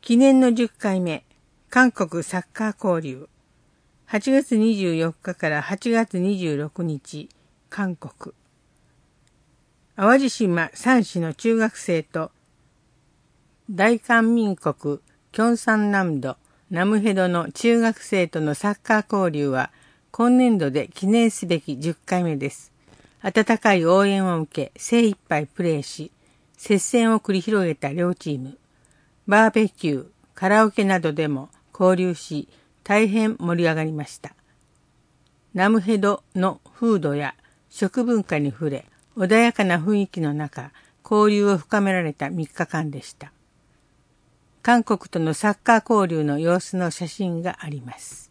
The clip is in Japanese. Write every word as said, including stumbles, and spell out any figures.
記念のじゅっかいめ、韓国サッカー交流。はちがつにじゅうよっかからはちがつにじゅうろくにち、韓国。淡路島三市の中学生と、大韓民国、キョンサン南道、ナムヘドの中学生とのサッカー交流は、今年度で記念すべきじゅっかいめです。温かい応援を受け、精一杯プレーし、接戦を繰り広げた両チーム。バーベキュー、カラオケなどでも交流し、大変盛り上がりました。ナムヘドの風土や食文化に触れ、穏やかな雰囲気の中、交流を深められたみっかかんでした。韓国とのサッカー交流の様子の写真があります。